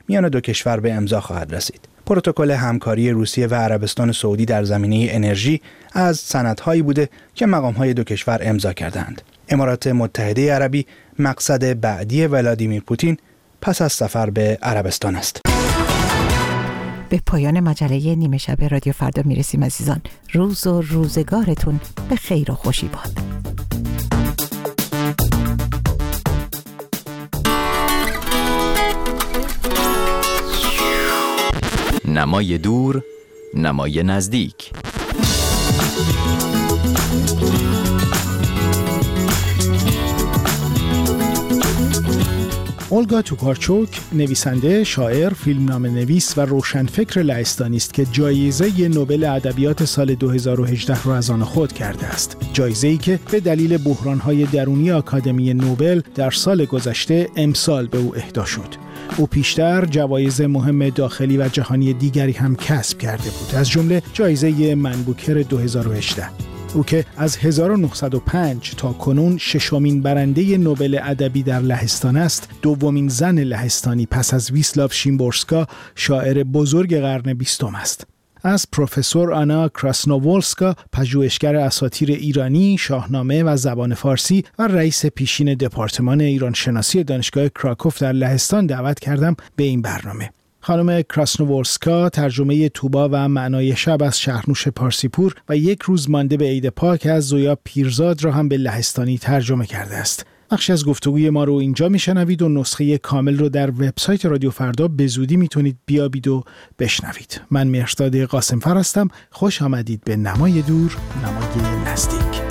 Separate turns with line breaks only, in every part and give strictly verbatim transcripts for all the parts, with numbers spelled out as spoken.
میان دو کشور به امضا خواهد رسید. پروتکل همکاری روسیه و عربستان سعودی در زمینه انرژی از سندهایی بوده که مقام‌های دو کشور امضا کردند. امارات متحده عربی مقصد بعدی ولادیمیر پوتین پس از سفر به عربستان است.
به پایان مجله نیمه شب رادیو فردا میرسیم عزیزان. روز و روزگارتون به خیر و خوشی باد.
نمای دور، نمای نزدیک.
اولگا توکارچوک نویسنده، شاعر، فیلمنامه نویس و روشنفکر لهستانی است که جایزه نوبل ادبیات سال دو هزار و هجده را از آن خود کرده است. جایزه‌ای که به دلیل بحران‌های درونی آکادمی نوبل در سال گذشته امسال به او اهدا شد. او پیشتر جوایز مهم داخلی و جهانی دیگری هم کسب کرده بود، از جمله جایزه من بوکر دو هزار و هجده. او که از هزار و نهصد و پنج تا کنون ششمین برنده نوبل ادبی در لهستان است، دومین زن لهستانی پس از ویسلاو شیمبورسکا، شاعر بزرگ قرن بیستم است. از پروفسور آنا کراسنوولسکا، پژوهشگر اساطیر ایرانی، شاهنامه و زبان فارسی و رئیس پیشین دپارتمان ایرانشناسی دانشگاه کراکوف در لهستان دعوت کردم به این برنامه. خانم کراسنوولسکا ترجمه توبا و معنای شب از شهرنوش پارسیپور و یک روز مانده به عید پاک از زویا پیرزاد را هم به لهستانی ترجمه کرده است. بخشی از گفتگوی ما رو اینجا میشنوید و نسخه کامل رو در وبسایت رادیو فردا به زودی میتونید بیابید و بشنوید. من مهرزاد قاسمفر هستم. خوش آمدید به نمای دور، نمای نزدیک.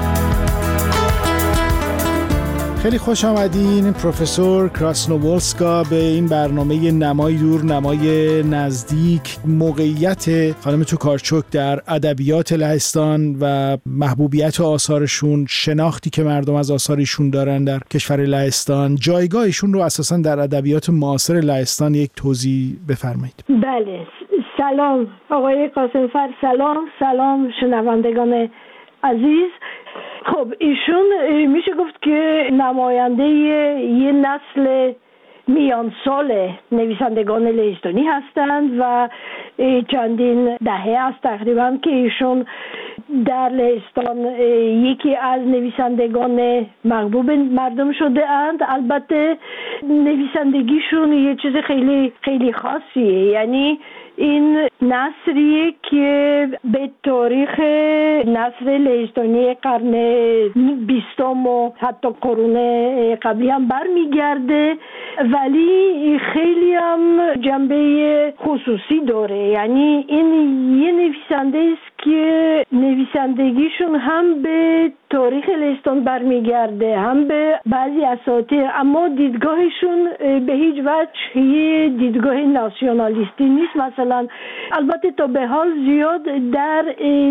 خیلی خوش آمدین پروفسور کراسنوولسکا به این برنامه نمای دور، نمای نزدیک. موقعیت خانم توکارچوک در ادبیات لهستان و محبوبیت آثارشون، شناختی که مردم از آثارشون دارن در کشور لهستان، جایگاهشون رو اساساً در ادبیات معاصر لهستان یک توضیح بفرمایید.
بله، سلام آقای قاسمفر، سلام سلام شنوندگان عزیز. خب ایشون میشه گفت که نماینده یه نسل میان سال نویسندگان لهستانی هستند و چندین دهه است تقریبا که ایشون در لهستان یکی از نویسندگان محبوب مردم شده اند. البته نویسندگیشون یه چیز خیلی خیلی خاصیه، یعنی این نثریه که به تاریخ نثر لهستانی قرن بیستم و حتی قرون قبلی هم برمیگرده، ولی خیلی هم جنبه خصوصی داره. یعنی این یه نویسنده است که نویسندگیشون هم به تاریخ لهستان برمیگرده، هم به بعضی اساطیر، اما دیدگاهشون به هیچ وجه یه دیدگاه ناسیونالیستی نیست. مثلا البته تا به حال زیاد در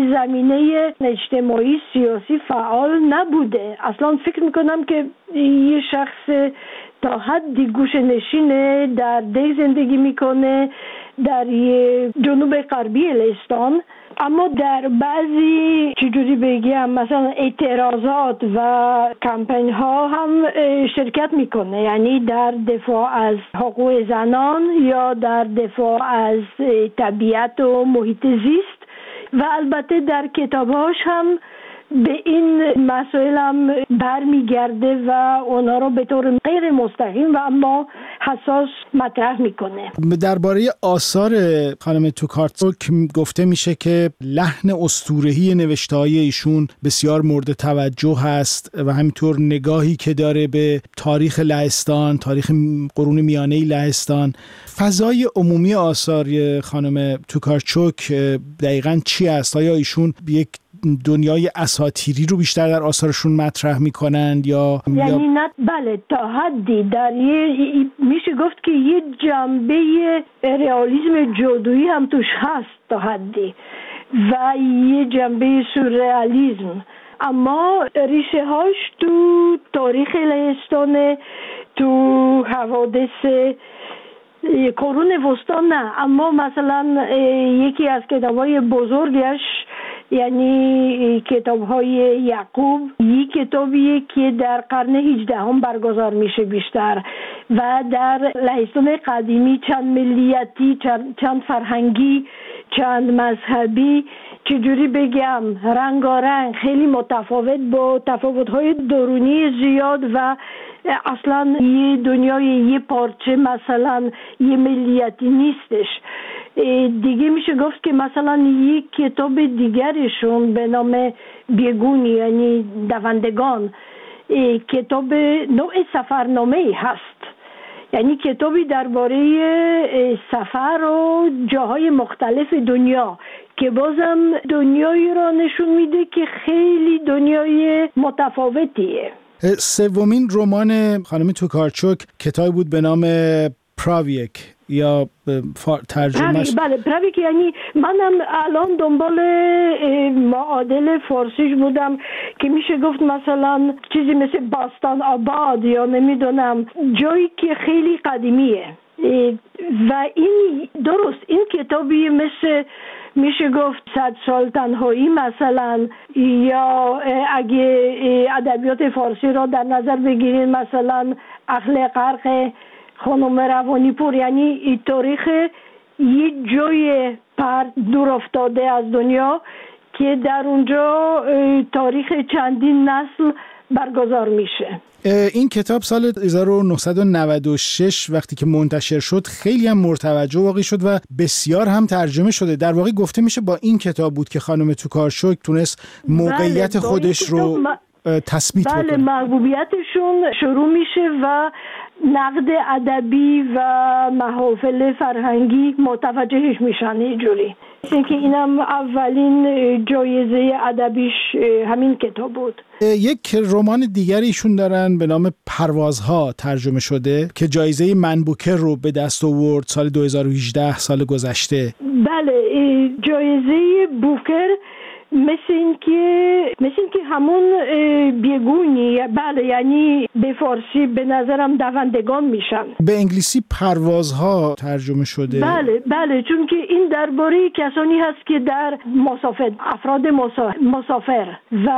زمینه اجتماعی سیاسی فعال نبوده. اصلا فکر میکنم که یه شخص تا حدی گوشه نشینه، در ده زندگی میکنه در جنوب غربی لهستان، اما در بعضی چجوری بگم مثلا اعتراضات و کمپین ها هم شرکت میکنه، یعنی در دفاع از حقوق زنان یا در دفاع از طبیعت و محیط زیست، و البته در کتابهاش هم به این مسائل هم برمیگرده و اونا رو به طور غیر مستقیم و اما حساس مطرح میکنه.
درباره آثار خانم توکارچوک گفته میشه که لحن اسطوره‌ای نوشته‌های ایشون بسیار مورد توجه هست و همینطور نگاهی که داره به تاریخ لهستان، تاریخ قرون میانه لهستان. فضای عمومی آثار خانم توکارچوک دقیقاً چی است؟ آیا ایشون یک دنیای اساطیری رو بیشتر در آثارشون مطرح میکنند یا
یعنی نه؟ بله، تا حدی در یه میشه گفت که یه جنبه رئالیسم جادویی هم توش هست تا حدی و یه جنبه سورئالیسم، اما ریشه هاش تو تاریخ لهستان، تو حوادث قرون وسطا نه. اما مثلا یکی از کتابای بزرگش یعنی کتاب‌های یعقوب، یک کتابیه که در قرن هجدهم برگزار میشه بیشتر و در لهستان قدیمی چند ملیتی، چند فرهنگی، چند مذهبی، چجوری بگم، رنگارنگ، خیلی متفاوت با تفاوت‌های درونی زیاد و اصلا یه دنیای یه پارچه مثلا یه ملیتی نیستش. دیگه میشه گفت که مثلا یک کتاب دیگرشون به نام بیگونی یعنی دوندگان کتاب نوع سفرنامه هست، یعنی کتابی درباره سفر و جاهای مختلف دنیا که بازم دنیایی را نشون میده که خیلی دنیای متفاوتیه.
سومین رمان خانم توکارچوک کتابی بود به نام پراویک یا ترجمهش
بله پراویک، یعنی منم الان دنبال معادل فارسیش بودم که میشه گفت مثلا چیزی مثل باستان آباد یا نمیدونم جایی که خیلی قدیمیه و این درست این کتابی مثل میشه گفت صد سال تنهایی مثلا، یا اگه ادبیات فارسی را در نظر بگیرید مثلا اهل غرق خانم روانی پور، یعنی تاریخ یه جای پر دور افتاده از دنیا که در اونجا تاریخ چندین نسل برگزار میشه.
این کتاب سال هزار و نهصد و نود و شش وقتی که منتشر شد خیلی هم مرتوجه واقعی شد و بسیار هم ترجمه شده. در واقع گفته میشه با این کتاب بود که خانم توکارچوک تونست موقعیت بله خودش رو م... تثبیت
بله
بکنه.
بله محبوبیتشون شروع میشه و نقد ادبی و محافل فرهنگی متوجهش میشن اینجوری. اینکه اینم اولین جایزه ادبیش همین کتاب بود.
یک رمان دیگری ایشون دارن به نام پروازها ترجمه شده که جایزه من بوکر رو به دست آورد سال دو هزار و هجده سال گذشته.
بله جایزه بوکر مثل این که مثل این که همون بیگونی بله یعنی به فارسی به نظرم دوندگان میشن، به
انگلیسی پروازها ترجمه شده.
بله بله چون که این درباره کسانی هست که در مسافر افراد مسافر و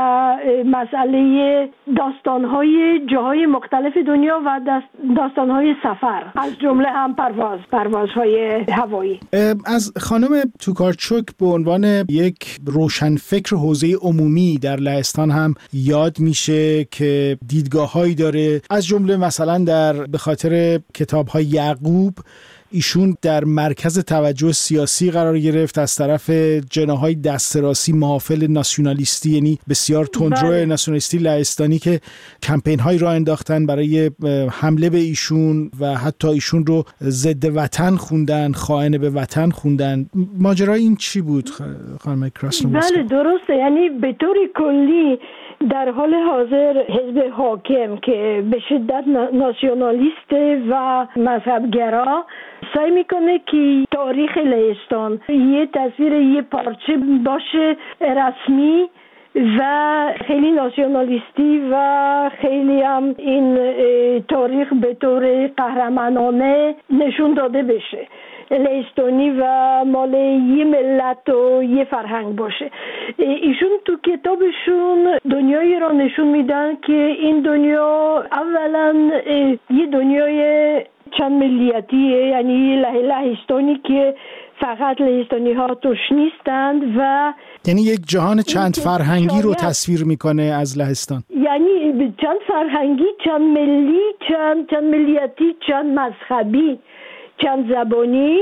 مسئله داستانهای جاهای مختلف دنیا و داستانهای سفر از جمله هم پرواز پروازهای هوایی.
از خانم توکارچوک به عنوان یک روشن فکر حوزه عمومی در لهستان هم یاد میشه که دیدگاه‌هایی داره، از جمله مثلا در به خاطر کتاب‌های یعقوب ایشون در مرکز توجه سیاسی قرار گرفت از طرف جناح‌های دست راستی محافل ناسیونالیستی، یعنی بسیار تندرو بله. ناسیونالیستی لهستانی که کمپین‌هایی را انداختن برای حمله به ایشون و حتی ایشون رو ضد وطن خوندن، خائن به وطن خوندن. ماجرا این چی بود خانم کراسنوفسکی؟
بله درسته، یعنی به طور کلی در حال حاضر حزب حاکم که به شدت ناسیونالیست و مذهبگرا سعی میکنه که تاریخ لهستان یه تصویر یه پارچه باشه رسمی و خیلی ناسیونالیستی و خیلی هم این تاریخ به طور قهرمانانه نشون داده بشه، لهستانی و مال یه ملت و یه فرهنگ باشه. ایشون تو کتابشون دنیایی را نشون میدن که این دنیا اولا یه دنیای چند ملیتیه، یعنی لهستانی که فقط لهستانی ها توش نیستند و
یعنی یک جهان چند فرهنگی رو تصویر میکنه از لهستان،
یعنی چند فرهنگی، چند ملی، چند چند ملیتی، چند مذهبی، چند زبانی،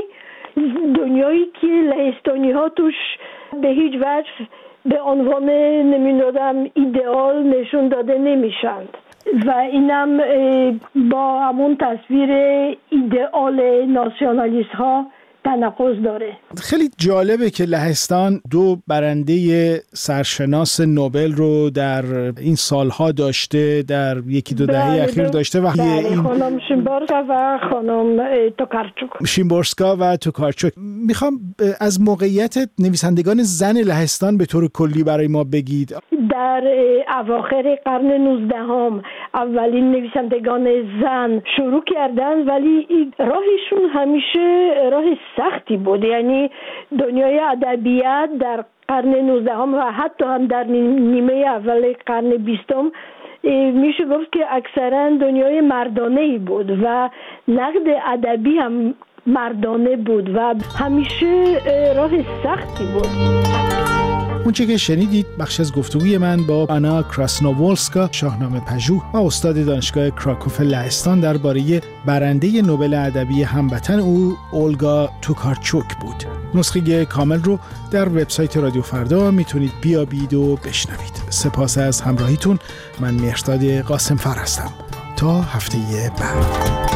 دنیایی که لهستانی ها توش به هیچ وجه به عنوان نمیدونم ایدئال نشون داده نمیشند و اینم با همون تصویر ایدئال ناسیونالیست ها تناقض داره.
خیلی جالبه که لهستان دو برنده سرشناس نوبل رو در این سالها داشته، در یکی دو دهه بله اخیر داشته و
بله این خانم شیمبورسکا و خانم توکارچوک
شیمبورسکا و توکارچوک. میخوام از موقعیت نویسندگان زن لهستان به طور کلی برای ما بگید.
در اواخر قرن نوزدهم اولین نویسندگان زن شروع کردن، ولی راهشون همیشه راه سختی بود، یعنی دنیای ادبیات در قرن نوزدهم و حتی هم در نیمه اول قرن بیستم میشه گفت که اکثرا دنیای مردانه‌ای بود و نقد ادبی هم مردانه بود و همیشه راه سختی بود.
اون چه که شنیدید بخش از گفتگوی من با آنا کراسنوولسکا، شاهنامه پژوه و استاد دانشگاه کراکوف لهستان درباره برنده نوبل ادبی هموطن او اولگا توکارچوک بود. نسخه کامل رو در وبسایت رادیو فردا میتونید بیابید و بشنوید. سپاس از همراهیتون. من مهرداد قاسمفر هستم. تا هفته بعد.